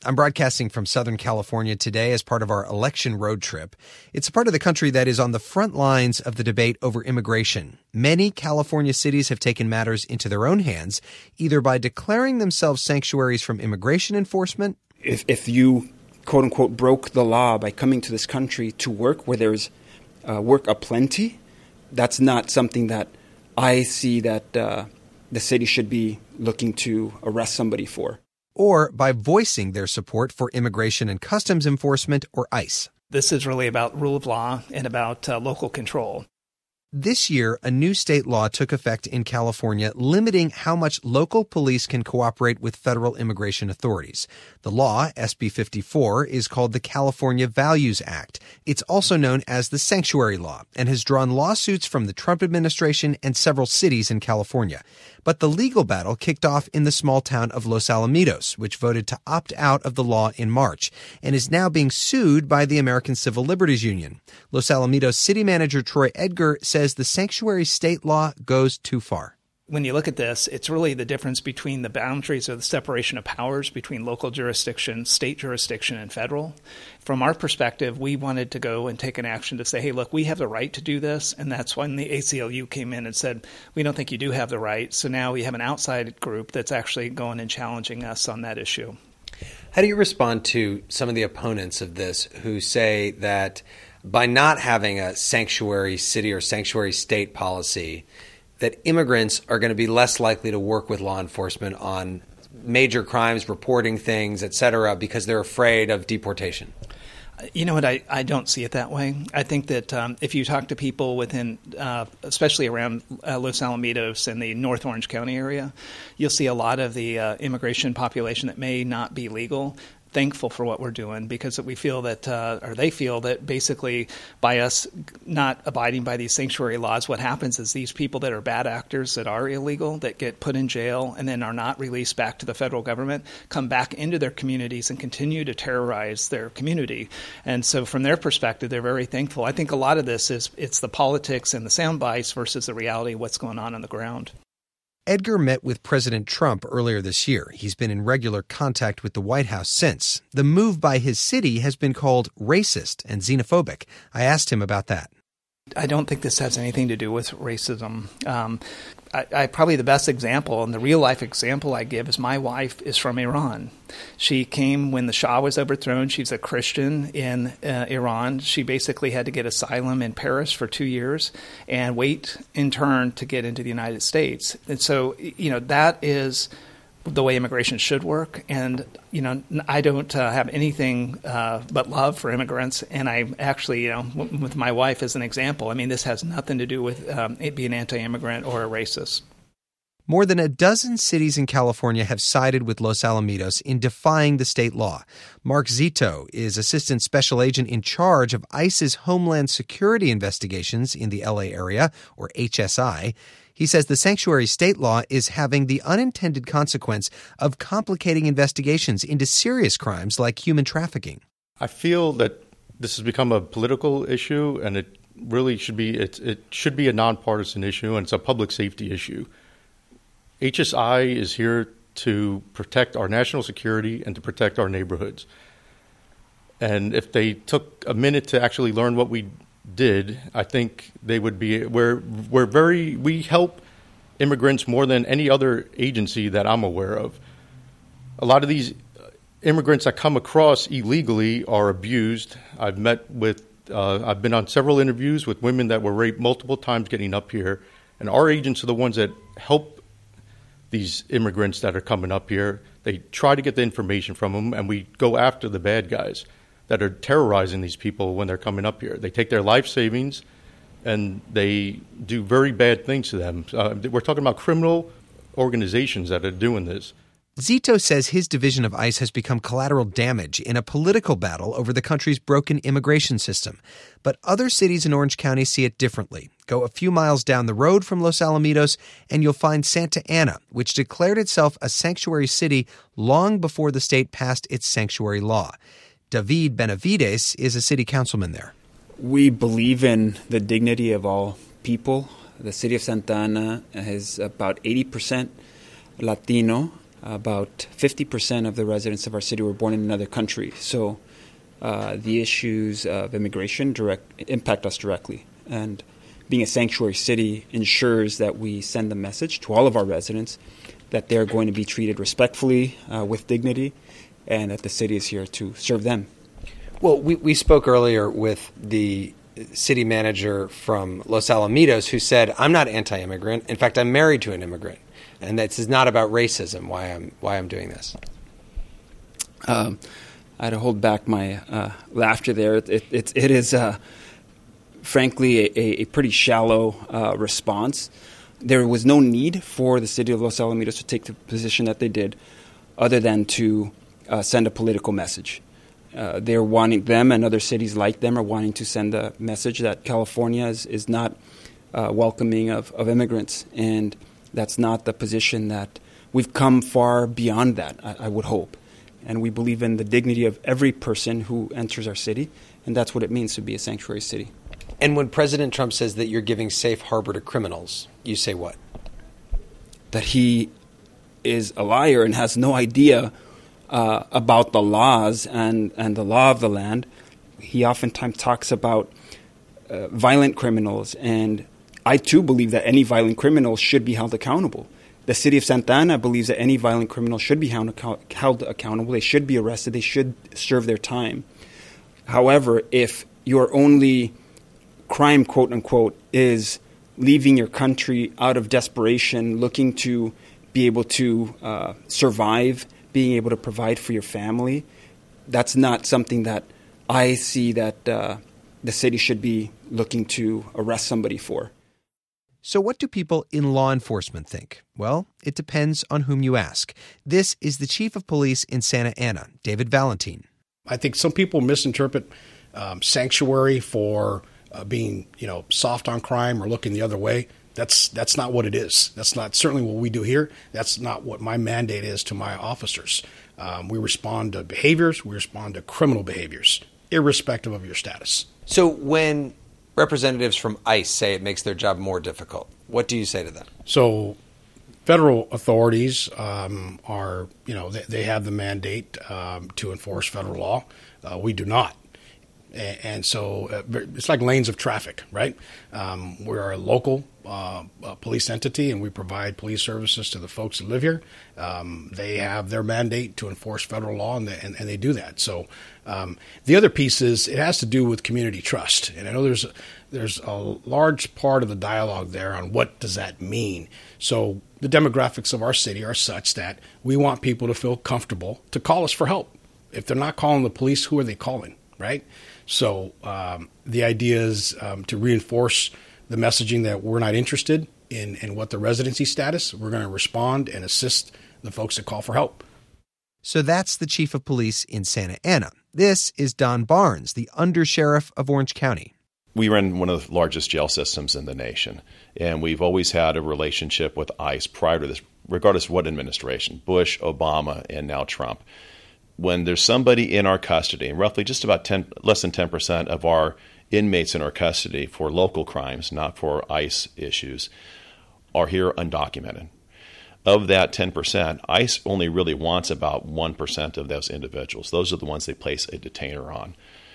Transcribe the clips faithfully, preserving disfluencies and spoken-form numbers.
I'm broadcasting from Southern California today as part of our election road trip. It's a part of the country that is on the front lines of the debate over immigration. Many California cities have taken matters into their own hands, either by declaring themselves sanctuaries from immigration enforcement. If, if you, quote unquote, broke the law by coming to this country to work where there's uh, work aplenty, that's not something that I see that uh, the city should be looking to arrest somebody for. Or by voicing their support for Immigration and Customs Enforcement, or ICE. This is really about rule of law and about uh, local control. This year, a new state law took effect in California limiting how much local police can cooperate with federal immigration authorities. The law, S B fifty-four, is called the California Values Act. It's also known as the Sanctuary Law and has drawn lawsuits from the Trump administration and several cities in California. But the legal battle kicked off in the small town of Los Alamitos, which voted to opt out of the law in March and is now being sued by the American Civil Liberties Union. Los Alamitos city manager Troy Edgar says the sanctuary state law goes too far. When you look at this, it's really the difference between the boundaries or the separation of powers between local jurisdiction, state jurisdiction, and federal. From our perspective, we wanted to go and take an action to say, hey, look, we have the right to do this. And that's when the A C L U came in and said, we don't think you do have the right. So now we have an outside group that's actually going and challenging us on that issue. How do you respond to some of the opponents of this who say that by not having a sanctuary city or sanctuary state policy, that immigrants are going to be less likely to work with law enforcement on major crimes, reporting things, et cetera, because they're afraid of deportation? You know what? I, I don't see it that way. I think that um, if you talk to people within, uh, especially around uh, Los Alamitos and the North Orange County area, you'll see a lot of the uh, immigration population that may not be legal thankful for what we're doing, because we feel that, uh, or they feel that basically by us not abiding by these sanctuary laws, what happens is these people that are bad actors, that are illegal, that get put in jail and then are not released back to the federal government, come back into their communities and continue to terrorize their community. And so from their perspective, they're very thankful. I think a lot of this is it's the politics and the sound bites versus the reality of what's going on on the ground. Edgar met with President Trump earlier this year. He's been in regular contact with the White House since. The move by his city has been called racist and xenophobic. I asked him about that. I don't think this has anything to do with racism. Um, I, I probably the best example, and the real life example I give, is my wife is from Iran. She came when the Shah was overthrown. She's a Christian in uh, Iran. She basically had to get asylum in Paris for two years and wait in turn to get into the United States. And so, you know, that is the way immigration should work. And, you know, I don't uh, have anything uh, but love for immigrants. And I actually, you know, w- with my wife as an example, I mean, this has nothing to do with um, it being anti-immigrant or a racist. More than a dozen cities in California have sided with Los Alamitos in defying the state law. Mark Zito is Assistant Special Agent in charge of ICE's Homeland Security Investigations in the L A area, or H S I. He says the sanctuary state law is having the unintended consequence of complicating investigations into serious crimes like human trafficking. I feel that this has become a political issue, and it really should be it, it should be a nonpartisan issue, and it's a public safety issue. H S I is here to protect our national security and to protect our neighborhoods. And if they took a minute to actually learn what we did, I think they would be, we're, we're very, we help immigrants more than any other agency that I'm aware of. A lot of these immigrants that come across illegally are abused. I've met with, uh, I've been on several interviews with women that were raped multiple times getting up here. And our agents are the ones that help these immigrants that are coming up here. They try to get the information from them, and we go after the bad guys that are terrorizing these people when they're coming up here. They take their life savings, and they do very bad things to them. Uh, we're talking about criminal organizations that are doing this. Zito says his division of ICE has become collateral damage in a political battle over the country's broken immigration system. But other cities in Orange County see it differently. Go a few miles down the road from Los Alamitos, and you'll find Santa Ana, which declared itself a sanctuary city long before the state passed its sanctuary law. David Benavides is a city councilman there. We believe in the dignity of all people. The city of Santa Ana is about eighty percent Latino. about fifty percent of the residents of our city were born in another country. So uh, the issues of immigration direct impact us directly. And being a sanctuary city ensures that we send a message to all of our residents that they're going to be treated respectfully, uh, with dignity, and that the city is here to serve them. Well, we, we spoke earlier with the city manager from Los Alamitos who said, I'm not anti-immigrant. In fact, I'm married to an immigrant. And this is not about racism, why I'm why I'm doing this. Um, I had to hold back my uh, laughter there. It, it, it, it is, uh, frankly, a, a pretty shallow uh, response. There was no need for the city of Los Alamitos to take the position that they did other than to uh, send a political message. Uh, they're wanting, them and other cities like them are wanting to send a message that California is, is not uh, welcoming of, of immigrants, and that's not the position that we've come far beyond that, I, I would hope. And we believe in the dignity of every person who enters our city, and that's what it means to be a sanctuary city. And when President Trump says that you're giving safe harbor to criminals, you say what? That he is a liar and has no idea uh, about the laws and, and the law of the land. He oftentimes talks about uh, violent criminals, and I too believe that any violent criminal should be held accountable. The city of Santa Ana believes that any violent criminal should be held, held accountable. They should be arrested. They should serve their time. However, if your only crime, quote unquote, is leaving your country out of desperation, looking to be able to uh, survive, being able to provide for your family, that's not something that I see that uh, the city should be looking to arrest somebody for. So what do people in law enforcement think? Well, it depends on whom you ask. This is the chief of police in Santa Ana, David Valentin. I think some people misinterpret um, sanctuary for uh, being, you know, soft on crime or looking the other way. That's that's not what it is. That's not certainly what we do here. That's not what my mandate is to my officers. Um, we respond to behaviors. We respond to criminal behaviors, irrespective of your status. So when representatives from ICE say it makes their job more difficult, what do you say to them? So federal authorities um, are, you know, they, they have the mandate um, to enforce federal law. Uh, we do not. And, and so uh, it's like lanes of traffic, right? Um, we're a local uh, uh, police entity, and we provide police services to the folks that live here. Um, they have their mandate to enforce federal law, and they, and, and they do that. So um, the other piece is it has to do with community trust. And I know there's a, there's a large part of the dialogue there on what does that mean. So the demographics of our city are such that we want people to feel comfortable to call us for help. If they're not calling the police, who are they calling, right? So um, the idea is um, to reinforce the messaging that we're not interested in, in what the residency status. We're going to respond and assist the folks that call for help. So that's the chief of police in Santa Ana. This is Don Barnes, the undersheriff of Orange County. We run one of the largest jail systems in the nation, and we've always had a relationship with ICE prior to this, regardless of what administration, Bush, Obama, and now Trump. When there's somebody in our custody, and roughly just about ten, less than ten percent of our inmates in our custody for local crimes, not for ICE issues, are here undocumented. Of that ten percent, ICE only really wants about one percent of those individuals. Those are the ones they place a detainer on.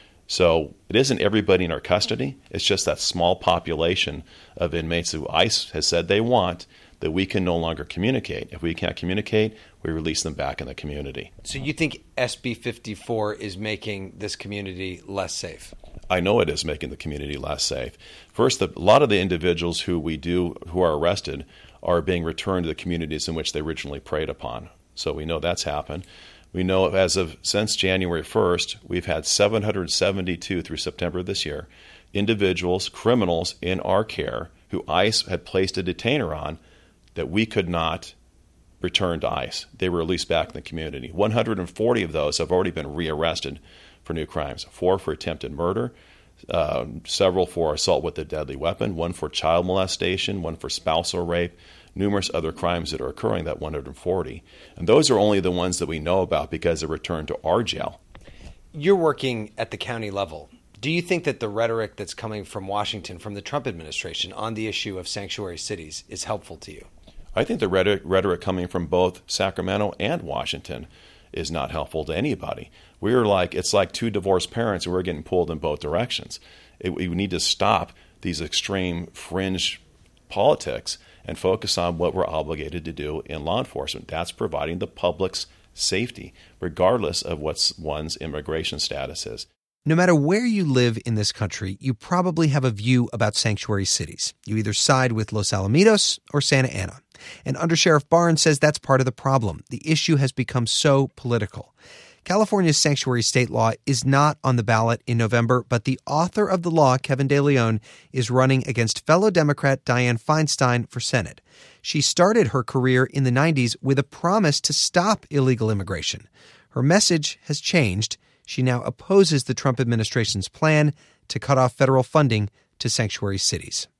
So it isn't everybody in our custody. It's just that small population of inmates who ICE has said they want that we can no longer communicate. If we can't communicate, we release them back in the community. So you think S B fifty-four is making this community less safe? I know it is making the community less safe. First, the, a lot of the individuals who we do, who are arrested, are being returned to the communities in which they originally preyed upon. So we know that's happened. We know as of since January first, we've had seven hundred seventy-two through September this year, individuals, criminals in our care who ICE had placed a detainer on that we could not return to ICE. They were released back in the community. one hundred forty of those have already been rearrested for new crimes, four for attempted murder, uh, several for assault with a deadly weapon, one for child molestation, one for spousal rape, numerous other crimes that are occurring, that one hundred forty. And those are only the ones that we know about because they're returned to our jail. You're working at the county level. Do you think that the rhetoric that's coming from Washington, from the Trump administration, on the issue of sanctuary cities is helpful to you? I think the rhetoric, rhetoric coming from both Sacramento and Washington is not helpful to anybody. We're like, it's like two divorced parents and we're getting pulled in both directions. It, we need to stop these extreme fringe politics and focus on what we're obligated to do in law enforcement. That's providing the public's safety, regardless of what one's immigration status is. No matter where you live in this country, you probably have a view about sanctuary cities. You either side with Los Alamitos or Santa Ana. And Undersheriff Barnes says that's part of the problem. The issue has become so political. California's sanctuary state law is not on the ballot in November, but the author of the law, Kevin De Leon, is running against fellow Democrat Dianne Feinstein for Senate. She started her career in the nineties with a promise to stop illegal immigration. Her message has changed. She now opposes the Trump administration's plan to cut off federal funding to sanctuary cities.